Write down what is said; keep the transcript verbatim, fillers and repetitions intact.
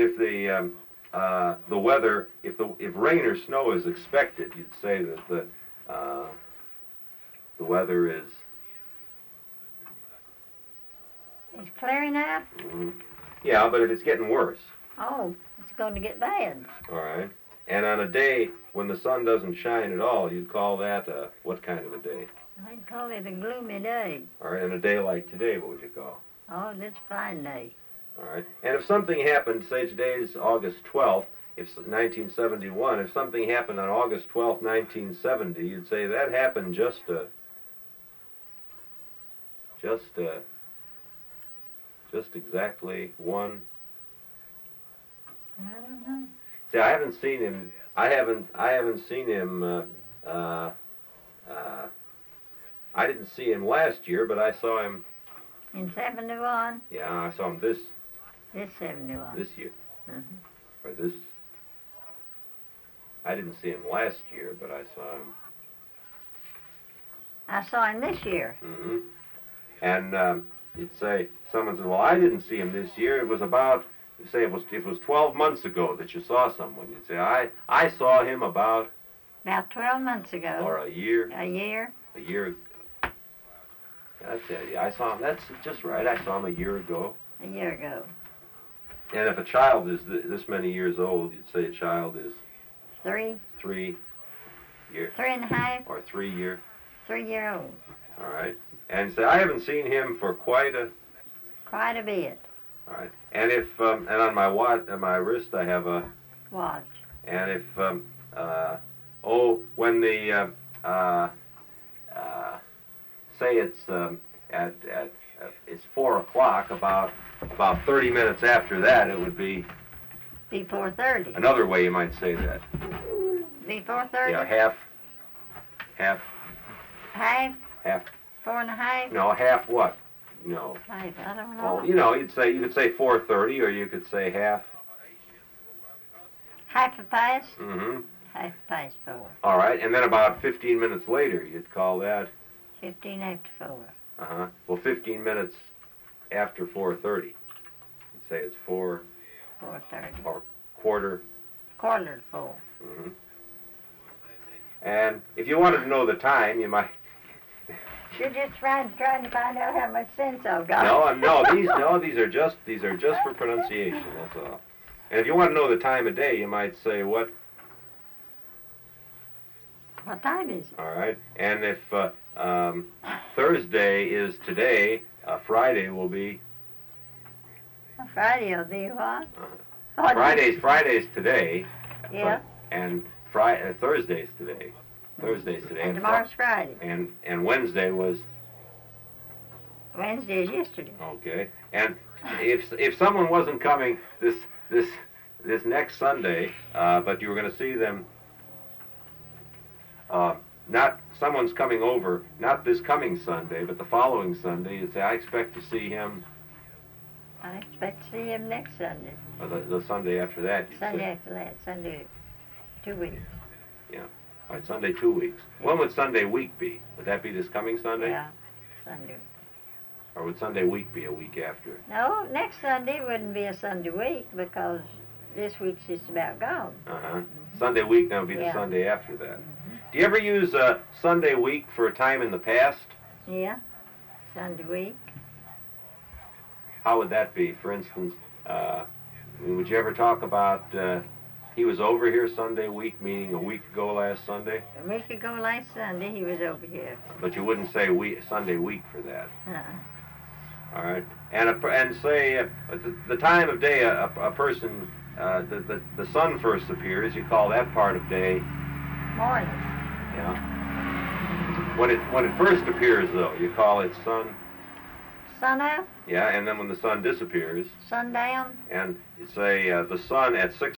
if the um, uh, the weather, if the if rain or snow is expected, you'd say that the uh, the weather is. It's clearing up? Mm, yeah, but if it's getting worse. Oh, it's going to get bad. All right. And on a day when the sun doesn't shine at all, you'd call that a, what kind of a day? I'd call it a gloomy day. All right. And a day like today, what would you call? Oh, this fine day. All right. And if something happened, say today's August twelfth, if nineteen seventy-one, if something happened on August twelfth, nineteen seventy, you'd say that happened just uh, just uh, just exactly one. I don't know. See, I haven't seen him. I haven't. I haven't seen him. Uh, uh, uh, I didn't see him last year, but I saw him. In seventy-one? Yeah, I saw him this This seventy-one. this year, Mm-hmm. or this. I didn't see him last year, but I saw him. I saw him this year. Mm-hmm. And um, you'd say someone says, "Well, I didn't see him this year. It was about." You say it was if it was twelve months ago that you saw someone. You'd say, "I I saw him about." About twelve months ago. Or a year. A year? A year ago. That's it. Yeah, I saw him. That's just right. I saw him a year ago. A year ago. And if a child is th this many years old, you'd say a child is Three? three year Three and a half? or three year. Three year old. All right. And say I haven't seen him for quite a. Quite a bit. All right. And if um, and on my watch, on my wrist, I have a. Watch. And if um, uh, oh, when the uh, uh, uh, say it's um, at at uh, it's four o'clock, about about thirty minutes after that, it would be. Before thirty. Another way you might say that. Before thirty? Yeah, half, half, Half? half. Four and a half? No, half what? No. Half, I don't know. Well, you know, you'd say you could say four thirty, or you could say half. Half a past? Mm-hmm. Half past four. All right, and then about fifteen minutes later, you'd call that. Fifteen after four. Uh huh. Well, fifteen minutes after four thirty. You'd say it's four. Four thirty. Or quarter. Quarter to four. Mm-hmm. And if you wanted to know the time, you might. You're just trying trying to find out how much sense I've got. No, I'm- no, these no, these are just these are just for pronunciation. That's all. And if you want to know the time of day, you might say what? What time is it? All right. And if uh, um, Thursday is today, uh, Friday will be. Friday will be what? Uh, Oh, Friday's Friday's today. Yeah. But, and Friday uh, Thursday's today. Thursday's today. And Fri- tomorrow's Friday. And and Wednesday was. Wednesday is yesterday. Okay. And if if someone wasn't coming this this this next Sunday, uh, but you were going to see them. Uh, not someone's coming over, not this coming Sunday, but the following Sunday. You'd say, I expect to see him. I expect to see him next Sunday. Or the, the Sunday after that. You'd Sunday say. after that. Sunday, two weeks. All right, Sunday two weeks. When would Sunday week be? Would that be this coming Sunday? Yeah, Sunday. Or would Sunday week be a week after? No, next Sunday wouldn't be a Sunday week because this week's just about gone. Uh-huh. Sunday week, that would be the Yeah. Sunday after that. Mm-hmm. Do you ever use uh, Sunday week for a time in the past? Yeah, Sunday week. How would that be? For instance, uh, I mean, would you ever talk about uh, he was over here Sunday week, meaning a week ago last Sunday? A week ago last Sunday, he was over here. But you wouldn't say week, Sunday week for that. Uh-uh. All right. And a, and say uh, the, the time of day a, a person, uh, the, the, the sun first appears, you call that part of day. Morning. Yeah. When it when it first appears, though, you call it sun. Sun up, Yeah. And then when the sun disappears, sundown. and you say uh, the sun at six